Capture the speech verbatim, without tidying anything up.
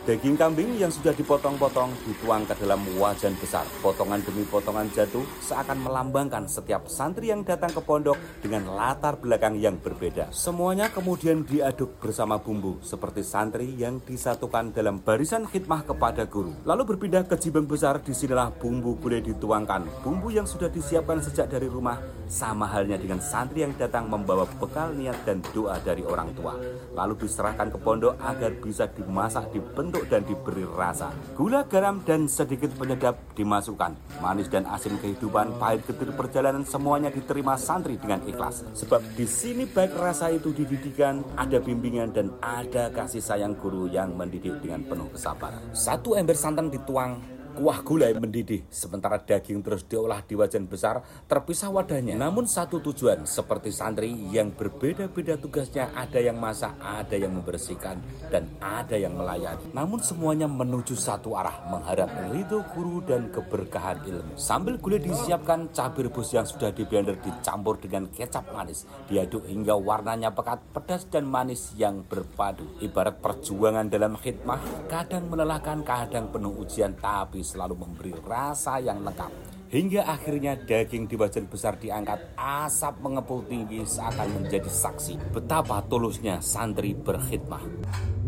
Daging kambing yang sudah dipotong-potong dituang ke dalam wajan besar. Potongan demi potongan jatuh seakan melambangkan setiap santri yang datang ke pondok dengan latar belakang yang berbeda. Semuanya kemudian diaduk bersama bumbu seperti santri yang disatukan dalam barisan khidmah kepada guru. Lalu berpindah ke jibeng besar, disinilah bumbu gulai dituangkan. Bumbu yang sudah disiapkan sejak dari rumah, sama halnya dengan santri yang datang membawa bekal niat dan doa dari orang tua. Lalu diserahkan ke pondok agar bisa dimasak, dibentuk dan diberi rasa. Gula, garam, dan sedikit penyedap dimasukkan. Manis dan asin kehidupan, pahit getir perjalanan, semuanya diterima santri dengan ikhlas. Sebab di sini baik rasa itu dididikan, ada bimbingan dan ada kasih sayang guru yang mendidik dengan penuh kesabaran. Satu ember santan dituang, kuah gulai mendidih, sementara daging terus diolah di wajan besar, terpisah wadahnya. Namun satu tujuan, seperti santri yang berbeda-beda tugasnya, ada yang masak, ada yang membersihkan, dan ada yang melayani. Namun semuanya menuju satu arah, mengharap ridho guru dan keberkahan ilmu. Sambil gulai disiapkan, cabai rebus yang sudah di blender dicampur dengan kecap manis, diaduk hingga warnanya pekat, pedas dan manis yang berpadu. Ibarat perjuangan dalam khidmah, kadang melelahkan, kadang penuh ujian, tapi selalu memberi rasa yang lengkap. Hingga akhirnya daging di wajan besar diangkat, asap mengepul tinggi seakan menjadi saksi betapa tulusnya santri berkhidmah.